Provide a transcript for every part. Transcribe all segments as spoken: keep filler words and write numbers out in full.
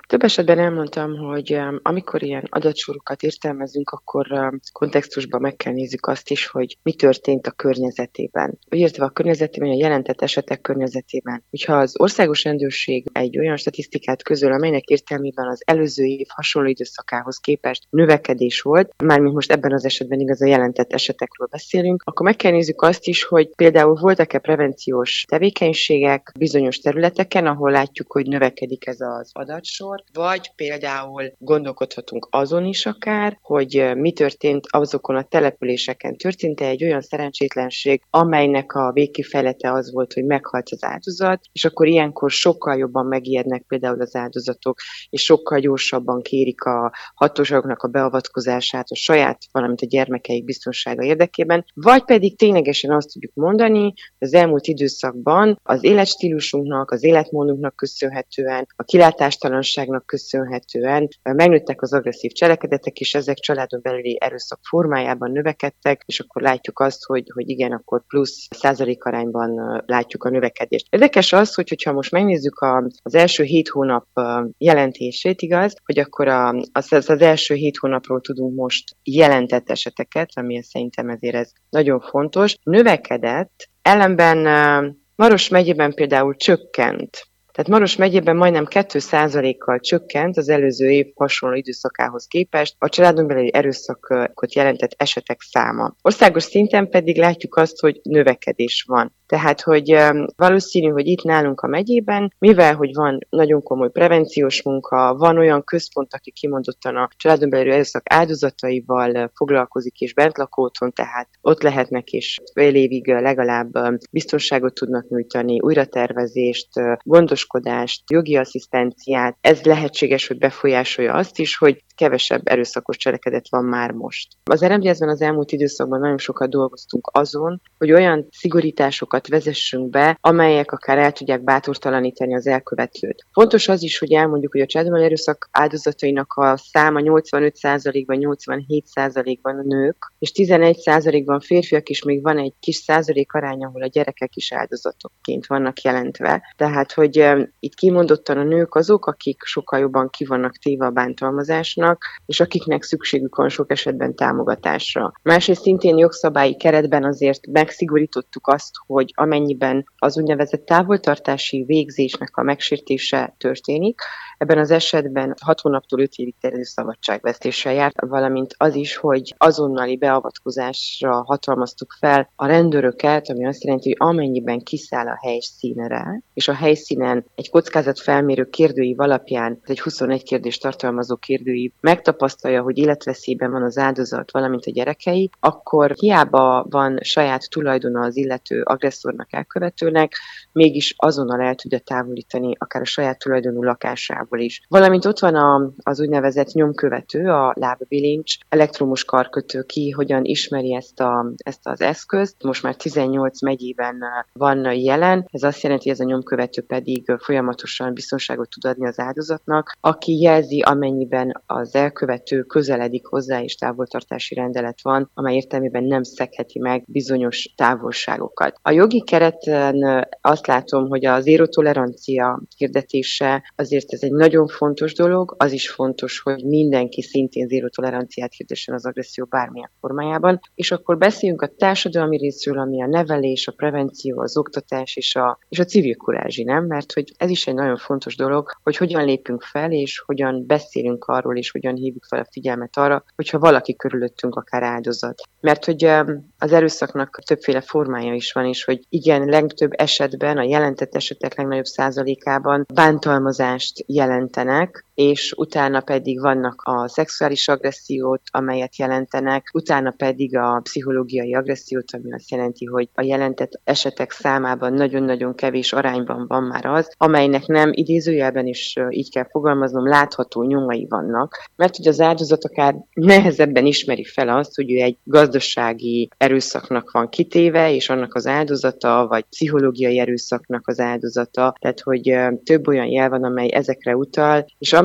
Több esetben elmondtam, hogy em, amikor ilyen adatsorokat értelmezünk, akkor em, kontextusban meg kell nézzük azt is, hogy mi történt a környezetében. Illetve a környezetében, a jelentett esetek környezetében. Hogyha az országos rendőrség egy olyan statisztikát közöl, amelynek értelmében az előző év hasonló időszakához képest növekedés volt, mármint most ebben az esetben igaz a jelentett esetekről beszélünk, akkor meg kell nézzük azt is, hogy például voltak-e prevenciós tevékenységek bizonyos területeken, ahol látjuk, hogy növekedik ez az adatsor, vagy például gondolkodhatunk azon is akár, hogy mi történt azokon a településeken. Történt-e egy olyan szerencsétlenség, amelynek a végkifejlete az volt, hogy meghalt az áldozat, és akkor ilyenkor sokkal jobban megijednek például az áldozatok, és sokkal gyorsabban kérik a hatóságoknak a beavatkozását a saját, valamint a gyermekeik biztonsága érdekében, vagy pedig ténylegesen azt tudjuk mondani, hogy az elmúlt időszakban az életstílusunknak, az életmódunknak köszönhetően, a kilátástalanságnak köszönhetően megnőttek az agresszív cselekedetek, és ezek családon belüli erőszak formájában növekedtek, és akkor látjuk azt, hogy, hogy igen, akkor plusz százalékarányban látjuk a növekedést. Érdekes az, hogy, hogyha most megnézzük a, az első hét hónap jelentését, igaz, hogy akkor a, az, az első hét hónapról tudunk most jelentett eseteket, ami szerintem ezért ez nagyon fontos. Növekedett, ellenben Maros megyében például csökkent. Tehát Maros megyében majdnem két százalékkal csökkent az előző év hasonló időszakához képest a családon belüli erőszakot jelentett esetek száma. Országos szinten pedig látjuk azt, hogy növekedés van. Tehát, hogy valószínű, hogy itt nálunk a megyében, mivel, hogy van nagyon komoly prevenciós munka, van olyan központ, aki kimondottan a családon belüli erőszak áldozataival foglalkozik és bentlakó otthon, tehát ott lehetnek és fél évig legalább biztonságot tudnak nyújtani, újratervezést, gondoskodást, jogi asszisztenciát. Ez lehetséges, hogy befolyásolja azt is, hogy kevesebb erőszakos cselekedet van már most. Az er em dé es-ben az elmúlt időszakban nagyon sokat dolgoztunk azon, hogy olyan szigorításokat vezessünk be, amelyek akár el tudják bátortalanítani az elkövetőt. Fontos az is, hogy elmondjuk, hogy a családon belüli erőszak áldozatainak a száma nyolcvanöt százalékban, nyolcvanhét százalékban a nők, és tizenegy százalékban férfiak is, még van egy kis százalék arány, ahol a gyerekek is áldozatokként vannak jelentve. Tehát, hogy um, itt kimondottan a nők azok, akik sokkal jobban ki vannak téve a bántalmazásnak, és akiknek szükségük van sok esetben támogatásra. Másrészt szintén jogszabályi keretben azért megszigorítottuk azt, hogy amennyiben az úgynevezett távoltartási végzésnek a megsértése történik, ebben az esetben hat hónaptól öt évig terjedő szabadságvesztéssel járt, valamint az is, hogy azonnali beavatkozásra hatalmaztuk fel a rendőröket, ami azt jelenti, hogy amennyiben kiszáll a helyszínre, és a helyszínen egy kockázatfelmérő kérdőív alapján, egy huszonegy kérdést tartalmazó kérdőív megtapasztalja, hogy életveszélyben van az áldozat, valamint a gyerekei, akkor hiába van saját tulajdona az illető agresszornak, elkövetőnek, mégis azonnal el tudja távolítani akár a saját tulajdonú lakásából is. Valamint ott van a, az úgynevezett nyomkövető, a lábbilincs, elektromos karkötő, ki hogyan ismeri ezt, a, ezt az eszközt. Most már tizennyolc megyében van jelen, ez azt jelenti, hogy ez a nyomkövető pedig folyamatosan biztonságot tud adni az áldozatnak, aki jelzi, amennyiben az elkövető közeledik hozzá, és távoltartási rendelet van, amely értelmében nem szegheti meg bizonyos távolságokat. A jogi kereten azt látom, hogy a zéró tolerancia hirdetése azért ez egy nagyon fontos dolog, az is fontos, hogy mindenki szintén zéró toleranciát hirdessen az agresszió bármilyen formájában, és akkor beszéljünk a társadalmi részről, ami a nevelés, a prevenció, az oktatás és a, és a civil kurázsi, nem? Mert hogy ez is egy nagyon fontos dolog, hogy hogyan lépünk fel, és hogyan beszélünk arról, és hogyan hívjuk fel a figyelmet arra, hogyha valaki körülöttünk akár áldozat. Mert hogy az erőszaknak többféle formája is van, és hogy igen, legtöbb esetben, a jelentett esetek legnagyobb százalékában bántalmazást jelentenek, és utána pedig vannak a szexuális agressziót, amelyet jelentenek, utána pedig a pszichológiai agressziót, ami azt jelenti, hogy a jelentett esetek számában nagyon-nagyon kevés arányban van már az, amelynek nem idézőjelben is így kell fogalmaznom, látható nyomai vannak, mert hogy az áldozat akár nehezebben ismeri fel azt, hogy ő egy gazdasági erőszaknak van kitéve, és annak az áldozata, vagy pszichológiai erőszaknak az áldozata, tehát hogy több olyan jel van, amely ezekre utal, és amely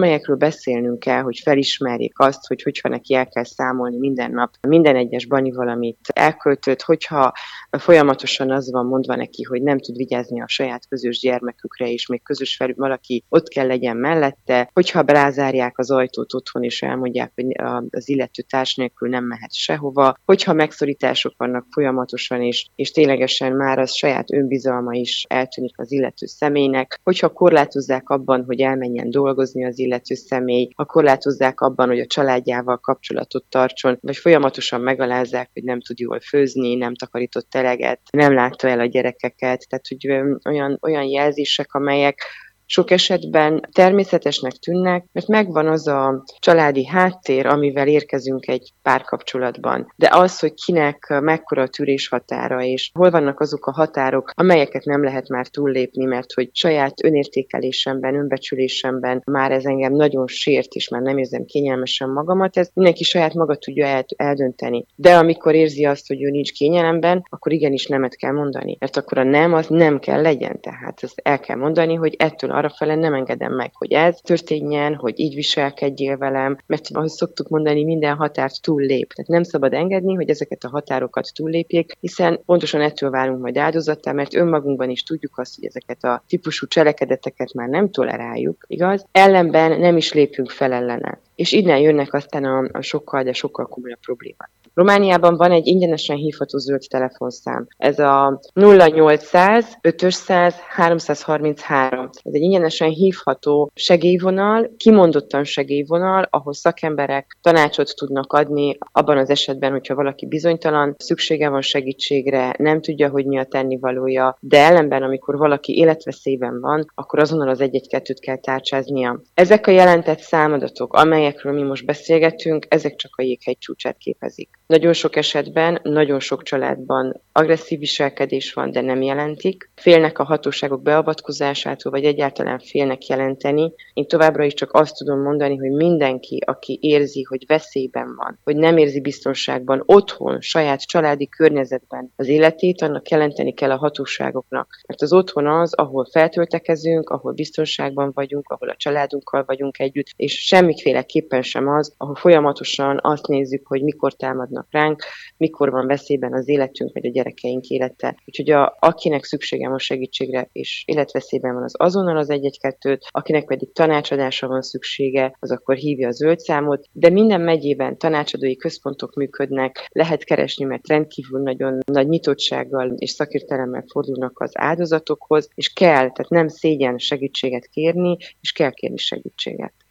amelyekről beszélnünk kell, hogy felismerjék azt, hogy hogyha neki el kell számolni minden nap, minden egyes banival, amit elköltött, hogyha folyamatosan az van mondva neki, hogy nem tud vigyázni a saját közös gyermekükre, és még közös felül valaki ott kell legyen mellette, hogyha brázárják az ajtót otthon, és elmondják, hogy az illető társ nélkül nem mehet sehova, hogyha megszorítások vannak folyamatosan, és, és ténylegesen már az saját önbizalma is eltűnik az illető személynek, hogyha korlátozzák abban, hogy elmenjen dolgozni az illető személy, ha korlátozzák abban, hogy a családjával kapcsolatot tartson, vagy folyamatosan megalázzák, hogy nem tud jól főzni, nem takarított eleget, nem látta el a gyerekeket, tehát hogy olyan, olyan jelzések, amelyek sok esetben természetesnek tűnnek, mert megvan az a családi háttér, amivel érkezünk egy párkapcsolatban. De az, hogy kinek mekkora a tűréshatára, és hol vannak azok a határok, amelyeket nem lehet már túllépni, mert hogy saját önértékelésemben, önbecsülésemben már ez engem nagyon sért, és már nem érzem kényelmesen magamat, ez mindenki saját maga tudja eldönteni. De amikor érzi azt, hogy ő nincs kényelemben, akkor igenis nemet kell mondani. Mert akkor a nem, az nem kell legyen. Tehát ezt el kell mondani, hogy ettől arrafele nem engedem meg, hogy ez történjen, hogy így viselkedjél velem, mert ahogy szoktuk mondani, minden határt túllép. Tehát nem szabad engedni, hogy ezeket a határokat túllépjék, hiszen pontosan ettől válunk majd áldozattá, mert önmagunkban is tudjuk azt, hogy ezeket a típusú cselekedeteket már nem toleráljuk, igaz? Ellenben nem is lépünk fel ellene. És innen jönnek aztán a, a sokkal, de sokkal komolyabb problémák. Romániában van egy ingyenesen hívható zöld telefonszám. Ez a nulla nyolcszáz ötszáz háromszázharminchárom. Ez egy ingyenesen hívható segélyvonal, kimondottan segélyvonal, ahol szakemberek tanácsot tudnak adni abban az esetben, hogyha valaki bizonytalan, szüksége van segítségre, nem tudja, hogy mi a tennivalója, de ellenben, amikor valaki életveszélyben van, akkor azonnal az egy egy kettőt kell tárcsáznia. Ezek a jelentett számadatok, amelyekről mi most beszélgetünk, ezek csak a jéghegy csúcsát képezik. Nagyon sok esetben, nagyon sok családban agresszív viselkedés van, de nem jelentik. Félnek a hatóságok beavatkozásától, vagy egyáltalán félnek jelenteni. Én továbbra is csak azt tudom mondani, hogy mindenki, aki érzi, hogy veszélyben van, hogy nem érzi biztonságban otthon, saját családi környezetben az életét, annak jelenteni kell a hatóságoknak. Mert az otthon az, ahol feltöltekezünk, ahol biztonságban vagyunk, ahol a családunkkal vagyunk együtt, és semmiféleképpen sem az, ahol folyamatosan azt nézzük, hogy mikor támadnak ránk, mikor van veszélyben az életünk, vagy a gyerekeink élete. Úgyhogy a, akinek szüksége van segítségre, és életveszélyben van, az azonnal az egy egy kettőt, akinek pedig tanácsadásra van szüksége, az akkor hívja a zöld számot, de minden megyében tanácsadói központok működnek, lehet keresni, mert rendkívül nagyon nagy nyitottsággal és szakértelemmel fordulnak az áldozatokhoz, és kell, tehát nem szégyen segítséget kérni, és kell kérni segítséget.